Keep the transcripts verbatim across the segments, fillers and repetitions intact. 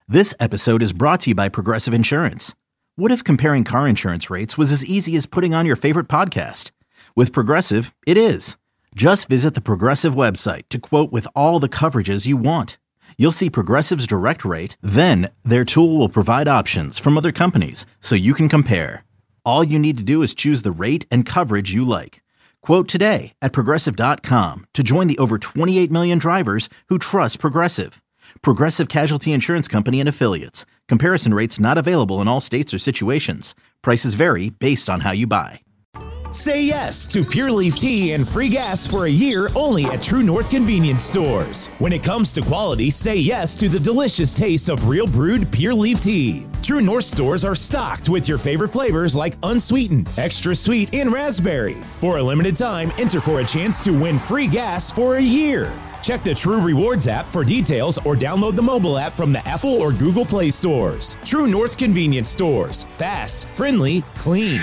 This episode is brought to you by Progressive Insurance. What if comparing car insurance rates was as easy as putting on your favorite podcast? With Progressive, it is. Just visit the Progressive website to quote with all the coverages you want. You'll see Progressive's direct rate, then their tool will provide options from other companies so you can compare. All you need to do is choose the rate and coverage you like. Quote today at progressive dot com to join the over twenty-eight million drivers who trust Progressive. Progressive Casualty Insurance Company and Affiliates. Comparison rates not available in all states or situations. Prices vary based on how you buy. Say yes to Pure Leaf Tea and free gas for a year only at True North Convenience Stores. When it comes to quality, say yes to the delicious taste of real brewed Pure Leaf Tea. True North stores are stocked with your favorite flavors like unsweetened, extra sweet, and raspberry. For a limited time, enter for a chance to win free gas for a year. Check the True Rewards app for details or download the mobile app from the Apple or Google Play stores. True North Convenience Stores. Fast, friendly, clean.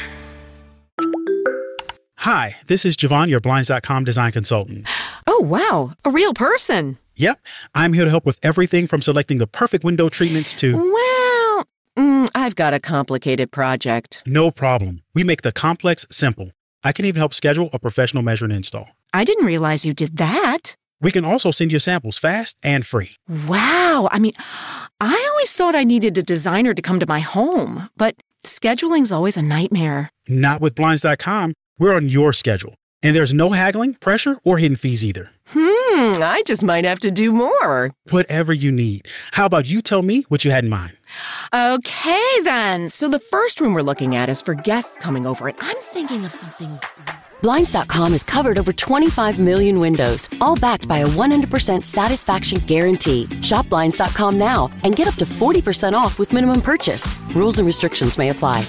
Hi, this is Javon, your Blinds dot com design consultant. Oh, wow. A real person. Yep. I'm here to help with everything from selecting the perfect window treatments to... Well, mm, I've got a complicated project. No problem. We make the complex simple. I can even help schedule a professional measure and install. I didn't realize you did that. We can also send you samples fast and free. Wow. I mean, I always thought I needed a designer to come to my home, but scheduling's always a nightmare. Not with Blinds dot com. We're on your schedule, and there's no haggling, pressure, or hidden fees either. Hmm, I just might have to do more. Whatever you need. How about you tell me what you had in mind? Okay, then. So the first room we're looking at is for guests coming over, and I'm thinking of something... Blinds dot com has covered over twenty-five million windows, all backed by a one hundred percent satisfaction guarantee. Shop Blinds dot com now and get up to forty percent off with minimum purchase. Rules and restrictions may apply.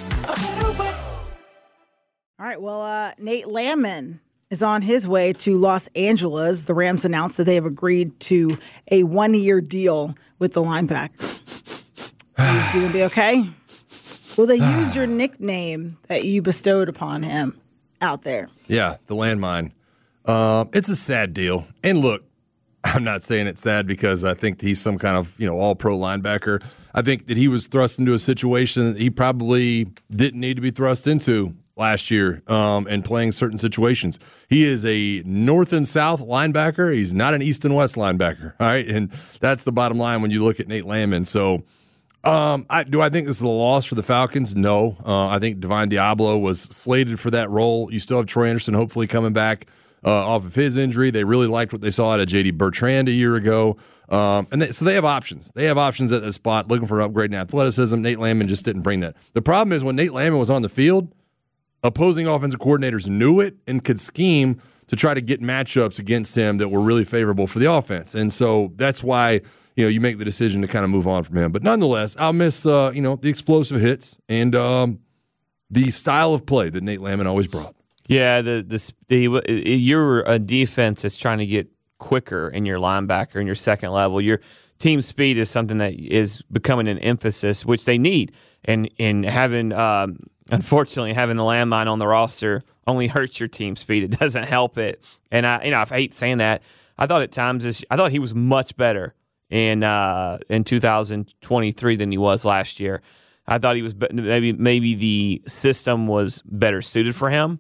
All right, well, uh, Nate Landman is on his way to Los Angeles. The Rams announced that they have agreed to a one-year deal with the linebacker. Are you going to be okay? Will they use your nickname that you bestowed upon him out there? Yeah, the landmine. Uh, it's a sad deal. And look, I'm not saying it's sad because I think he's some kind of, you know, all-pro linebacker. I think that he was thrust into a situation that he probably didn't need to be thrust into last year um, and playing certain situations. He is a north and south linebacker. He's not an east and west linebacker, all right? And that's the bottom line when you look at Nate Landman. So um, I, do I think this is a loss for the Falcons? No. Uh, I think Divine Diablo was slated for that role. You still have Troy Anderson hopefully coming back uh, off of his injury. They really liked what they saw out of J D Bertrand a year ago. Um, and they, so they have options. They have options at that spot, looking for an upgrade in athleticism. Nate Landman just didn't bring that. The problem is when Nate Landman was on the field, opposing offensive coordinators knew it and could scheme to try to get matchups against him that were really favorable for the offense. And so that's why, you know, you make the decision to kind of move on from him. But nonetheless, I'll miss, uh, you know, the explosive hits and um, the style of play that Nate Landman always brought. Yeah, the the, the you're a defense that's trying to get quicker in your linebacker in your second level. Your team speed is something that is becoming an emphasis, which they need. And in having um, Unfortunately, having the landmine on the roster only hurts your team speed. It doesn't help it. And I, you know, I hate saying that. I thought at times this, I thought he was much better in uh, in two thousand twenty-three than he was last year. I thought he was maybe maybe the system was better suited for him.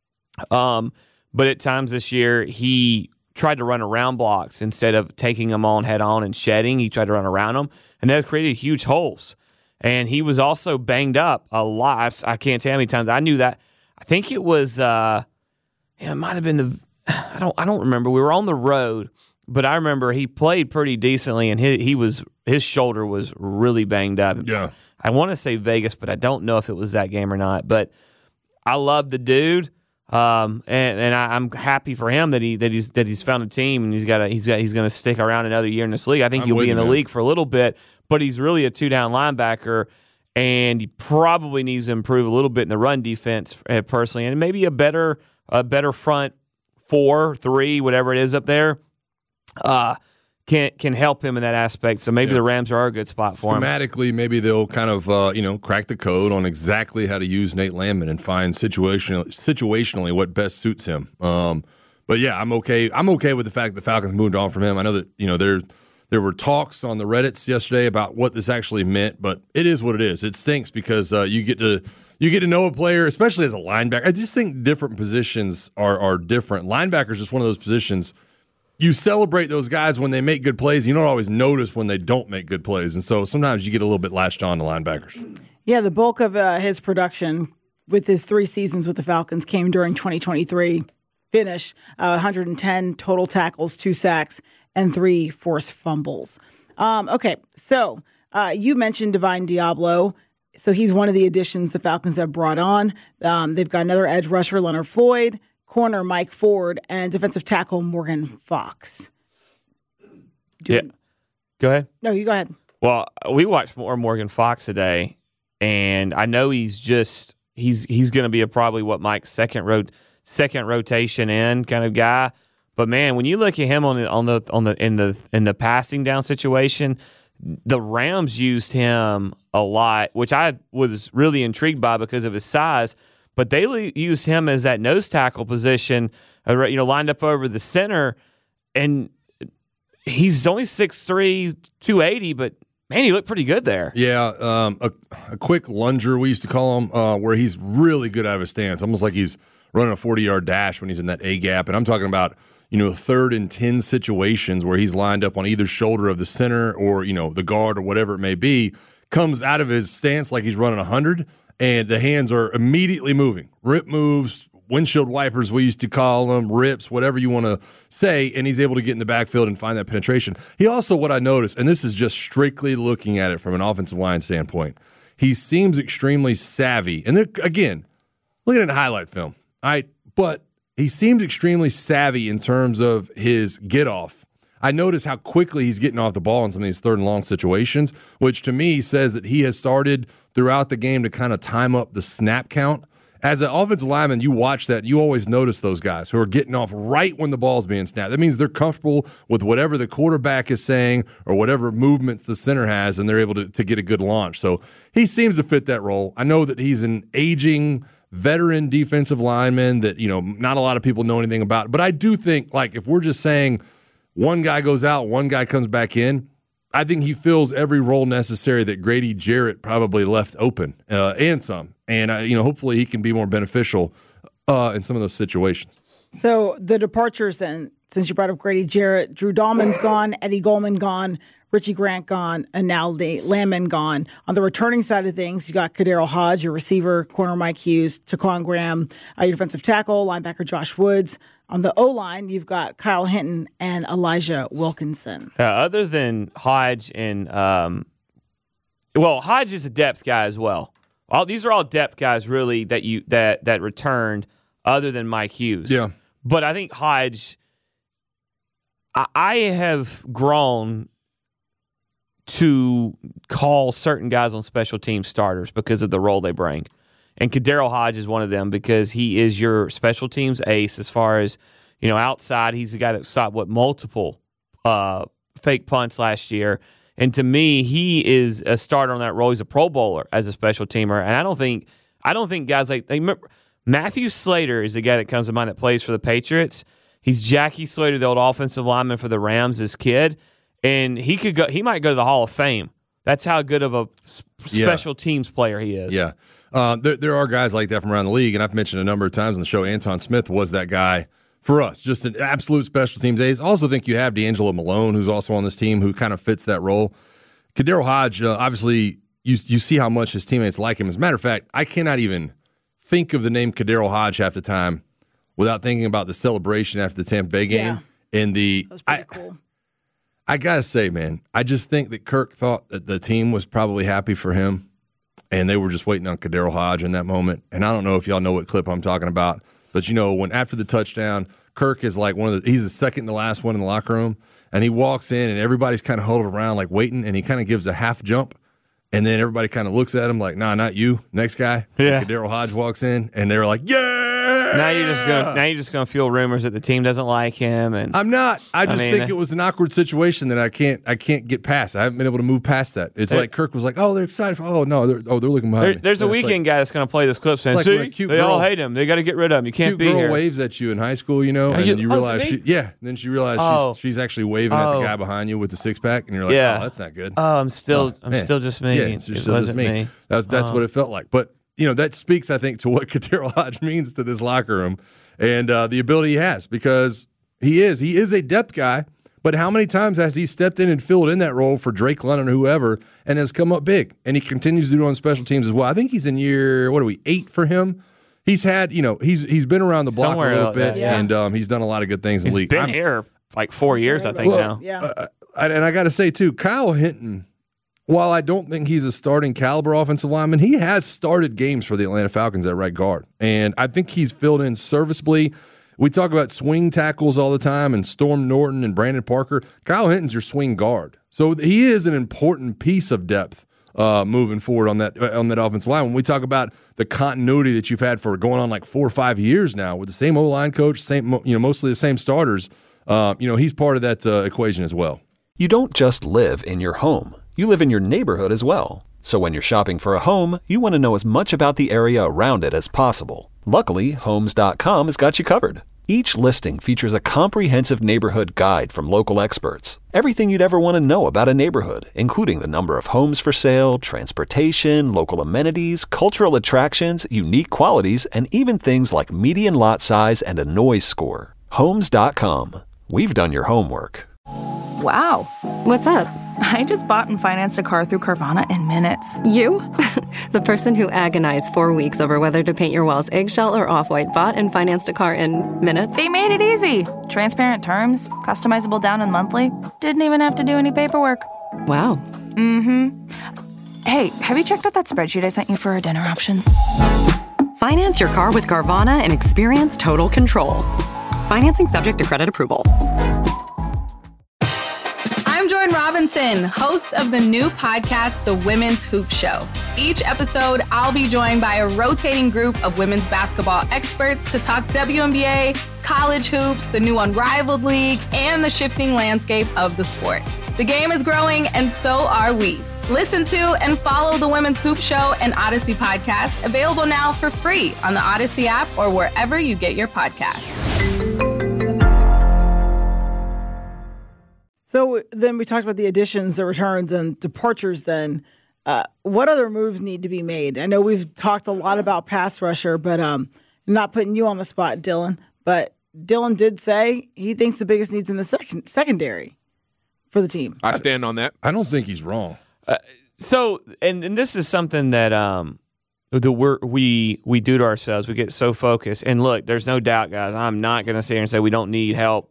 Um, but at times this year he tried to run around blocks instead of taking them on head on and shedding. He tried to run around them, and that created huge holes. And he was also banged up a lot. I can't tell how many times I knew that. I think it was. Uh, yeah, it might have been the. I don't. I don't remember. We were on the road, but I remember he played pretty decently, and he he was his shoulder was really banged up. Yeah. I want to say Vegas, but I don't know if it was that game or not. But I love the dude, um, and and I, I'm happy for him that he that he's that he's found a team and he's got a, he's got he's going to stick around another year in this league. I think I'm he'll be in the man. league for a little bit. But he's really a two-down linebacker, and he probably needs to improve a little bit in the run defense uh, personally, and maybe a better a better front four, three, whatever it is up there, uh, can can help him in that aspect. So maybe yeah. the Rams are a good spot for him. Schematically, maybe they'll kind of uh, you know crack the code on exactly how to use Nate Landman and find situational, situationally what best suits him. Um, but yeah, I'm okay. I'm okay with the fact that the Falcons moved on from him. I know that you know they're. There were talks on the Reddits yesterday about what this actually meant, but it is what it is. It stinks because uh, you get to you get to know a player, especially as a linebacker. I just think different positions are are different. Linebacker is just one of those positions. You celebrate those guys when they make good plays. You don't always notice when they don't make good plays, and so sometimes you get a little bit latched on to linebackers. Yeah, the bulk of uh, his production with his three seasons with the Falcons came during twenty twenty-three. Finish uh, one hundred ten total tackles, two sacks, and three forced fumbles. Um, okay, so uh, you mentioned Divine Diablo. So he's one of the additions the Falcons have brought on. Um, they've got another edge rusher, Leonard Floyd, corner Mike Ford, and defensive tackle Morgan Fox. Do yeah. Go ahead. No, you go ahead. Well, we watched more Morgan Fox today, and I know he's just he's he's going to be a probably what Mike's second road second rotation in kind of guy. But man, when you look at him on the on the on the in the in the passing down situation, the Rams used him a lot, which I was really intrigued by because of his size. But they used him as that nose tackle position, you know, lined up over the center, and he's only six three, two eighty, but man, he looked pretty good there. Yeah, um, a, a quick lunger, we used to call him, uh, where he's really good out of his stance, almost like he's running a forty-yard dash when he's in that A gap. And I'm talking about, you know, third and ten situations where he's lined up on either shoulder of the center or, you know, the guard or whatever it may be, comes out of his stance like he's running one hundred, and the hands are immediately moving. Rip moves, windshield wipers, we used to call them, rips, whatever you want to say, and he's able to get in the backfield and find that penetration. He also, what I noticed, and this is just strictly looking at it from an offensive line standpoint, he seems extremely savvy. And then, again, look at it in highlight film, all right? But he seems extremely savvy in terms of his get-off. I notice how quickly he's getting off the ball in some of these third and long situations, which to me says that he has started throughout the game to kind of time up the snap count. As an offensive lineman, you watch that, you always notice those guys who are getting off right when the ball's being snapped. That means they're comfortable with whatever the quarterback is saying or whatever movements the center has, and they're able to, to get a good launch. So he seems to fit that role. I know that he's an aging veteran defensive lineman that, you know, not a lot of people know anything about. But I do think, like, if we're just saying one guy goes out, one guy comes back in, I think he fills every role necessary that Grady Jarrett probably left open, uh, and some. And, uh, you know, hopefully he can be more beneficial uh, in some of those situations. So the departures then, since you brought up Grady Jarrett, Drew Dahlman's gone, Eddie Goldman gone, Richie Grant gone, and now Nate Landman gone. On the returning side of things, you got Kadero Hodge, your receiver, corner Mike Hughes, Taquan Graham, uh, your defensive tackle, linebacker Josh Woods. On the O-line, you've got Kyle Hinton and Elijah Wilkinson. Uh, other than Hodge and, um, well, Hodge is a depth guy as well. All these are all depth guys, really, that you that that returned, other than Mike Hughes. Yeah, but I think Hodge. I, I have grown to call certain guys on special team starters because of the role they bring. And Kadero Hodge is one of them because he is your special teams ace as far as, you know, outside. He's the guy that stopped, what, multiple uh, fake punts last year. And to me, he is a starter on that role. He's a Pro Bowler as a special teamer. And I don't think I don't think guys like they remember, Matthew Slater is the guy that comes to mind that plays for the Patriots. He's Jackie Slater, the old offensive lineman for the Rams as kid. And he could go. He might go to the Hall of Fame. That's how good of a special yeah. teams player he is. Yeah, uh, there there are guys like that from around the league, and I've mentioned a number of times on the show. Anton Smith was that guy for us, just an absolute special teams ace. I also think you have D'Angelo Malone, who's also on this team, who kind of fits that role. Kadero Hodge, uh, obviously, you you see how much his teammates like him. As a matter of fact, I cannot even think of the name Kadero Hodge half the time without thinking about the celebration after the Tampa Bay game. Yeah. And the that was pretty I, cool. I gotta say, man, I just think that Kirk thought that the team was probably happy for him, and they were just waiting on Kadero Hodge in that moment. And I don't know if y'all know what clip I'm talking about, but you know, when after the touchdown, Kirk is like one of the, he's the second to last one in the locker room, and he walks in, and everybody's kind of huddled around like waiting, and he kind of gives a half jump, and then everybody kind of looks at him like, nah, not you, next guy. Yeah. Kadero Hodge walks in, and they're like, yeah! Now you're just going. Now you're just going to feel rumors that the team doesn't like him. And I'm not. I just I mean, think it was an awkward situation that I can't. I can't get past. I haven't been able to move past that. It's There- like Kirk was like, "Oh, they're excited. For, oh no, they're oh they're looking behind there, me." there's a Yeah, it's weekend like, guy that's going to play this clip saying, like when a "See, cute they all girl- hate him. They got to get rid of him. You can't Cute be girl here." waves at you in high school, you know, Are and you- then you oh, realize, it's me? she, yeah, and then she realized Oh. she's, she's actually waving at Oh. the guy behind you with the six pack, and you're like, Yeah. "Oh, that's not good." Oh, I'm still. Oh, I'm man. still just me. Yeah, it's just it still just wasn't me. me. That's that's Oh. what it felt like. But you know, that speaks, I think, to what Daryl Hodge means to this locker room and uh, the ability he has, because he is he is a depth guy. But how many times has he stepped in and filled in that role for Drake London or whoever and has come up big? And he continues to do it on special teams as well. I think he's in year, what are we, eight for him? He's had, you know, he's he's been around the block Somewhere a little like bit, that, yeah. and um, he's done a lot of good things in He's the league. been I'm- here like four years, I think Well, now. Yeah. uh, and and I got to say, too, Kyle Hinton, while I don't think he's a starting caliber offensive lineman, he has started games for the Atlanta Falcons at right guard. And I think he's filled in serviceably. We talk about swing tackles all the time and Storm Norton and Brandon Parker. Kyle Hinton's your swing guard. So he is an important piece of depth uh, moving forward on that on that offensive line. When we talk about the continuity that you've had for going on like four or five years now with the same O-line coach, same you know mostly the same starters, uh, you know, he's part of that uh, equation as well. You don't just live in your home. You live in your neighborhood as well. So when you're shopping for a home, you want to know as much about the area around it as possible. Luckily, Homes dot com has got you covered. Each listing features a comprehensive neighborhood guide from local experts. Everything you'd ever want to know about a neighborhood, including the number of homes for sale, transportation, local amenities, cultural attractions, unique qualities, and even things like median lot size and a noise score. Homes dot com. We've done your homework. Wow. What's up? I just bought and financed a car through Carvana in minutes. You? The person who agonized four weeks over whether to paint your walls eggshell or off-white bought and financed a car in minutes? They made it easy. Transparent terms, customizable down and monthly. Didn't even have to do any paperwork. Wow. Mm-hmm. Hey, have you checked out that spreadsheet I sent you for our dinner options? Finance your car with Carvana and experience total control. Financing subject to credit approval. I'm Jordan Robinson, host of the new podcast, The Women's Hoop Show. Each episode, I'll be joined by a rotating group of women's basketball experts to talk W N B A, college hoops, the new Unrivaled League, and the shifting landscape of the sport. The game is growing, and so are we. Listen to and follow The Women's Hoop Show and Odyssey podcast, available now for free on the Odyssey app or wherever you get your podcasts. So then we talked about the additions, the returns, and departures then. Uh, what other moves need to be made? I know we've talked a lot about pass rusher, but um, not putting you on the spot, Dylan. But Dylan did say he thinks the biggest needs in the second secondary for the team. I stand on that. I don't think he's wrong. Uh, so, and, and this is something that um, that we're, we we do to ourselves. We get so focused. And look, there's no doubt, guys. I'm not going to sit here and say we don't need help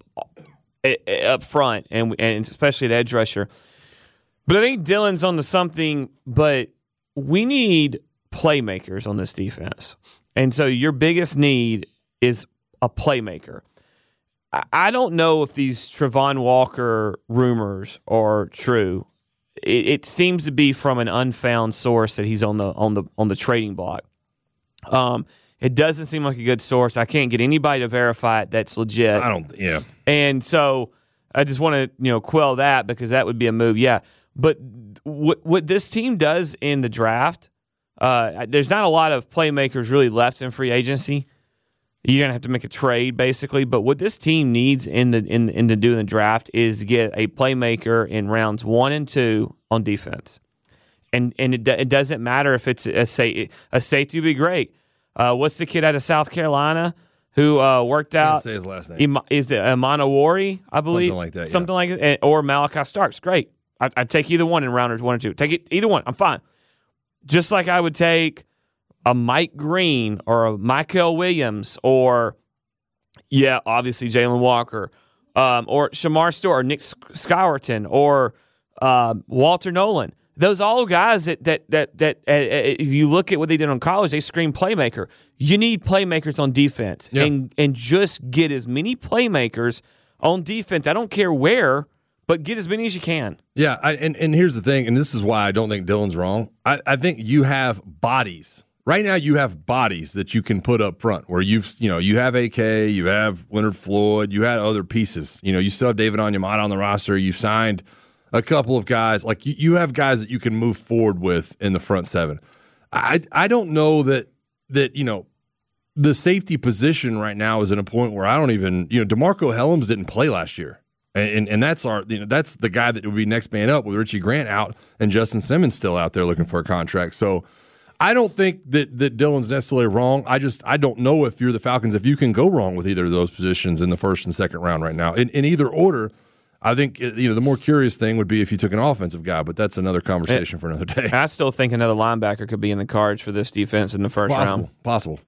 up front, and and especially at edge rusher. But I think Dylan's on to something. But we need playmakers on this defense, and so your biggest need is a playmaker. I, I don't know if these Travon Walker rumors are true. It, it seems to be from an unfound source that he's on the on the on the trading block. Um, it doesn't seem like a good source. I can't get anybody to verify it. That's legit. I don't. Yeah. And so I just want to you know quell that, because that would be a move. Yeah. But what what this team does in the draft, uh, there's not a lot of playmakers really left in free agency. You're gonna have to make a trade basically. But what this team needs in the in in the doing the draft is get a playmaker in rounds one and two on defense, and and it, it doesn't matter if it's a say a safety would be great. Uh, what's the kid out of South Carolina who uh, worked out? Can't say his last name. Is it Amanawari, I believe, something like that, yeah. something like it, or Malachi Starks? Great, I, I'd take either one in rounders one or two. Take it either one. I'm fine. Just like I would take a Mike Green or a Michael Williams or, yeah, obviously Jalen Walker, um, or Shamar Stewart or Nick Scowerton or uh, Walter Nolan. Those all guys that that that that uh, if you look at what they did in college, they scream playmaker. You need playmakers on defense, yeah. and and just get as many playmakers on defense. I don't care where, but get as many as you can. Yeah, I, and and here's the thing, and this is why I don't think Dylan's wrong. I, I think you have bodies. right now you have bodies that you can put up front where you've, you know, you have A K, you have Leonard Floyd, you had other pieces. You know, you still have David Onyemata on the roster. You've signed a couple of guys. Like, you, you have guys that you can move forward with in the front seven. I I don't know that, that, you know, the safety position right now is at a point where I don't even, you know, DeMarco Hellams didn't play last year. And, and and that's our, you know, that's the guy that would be next man up with Richie Grant out and Justin Simmons still out there looking for a contract. So I don't think that that Dylan's necessarily wrong. I just I don't know if you're the Falcons, if you can go wrong with either of those positions in the first and second round right now. In, in either order, I think, you know, the more curious thing would be if you took an offensive guy, but that's another conversation it, for another day. I still think another linebacker could be in the cards for this defense in the first possible, round. Possible.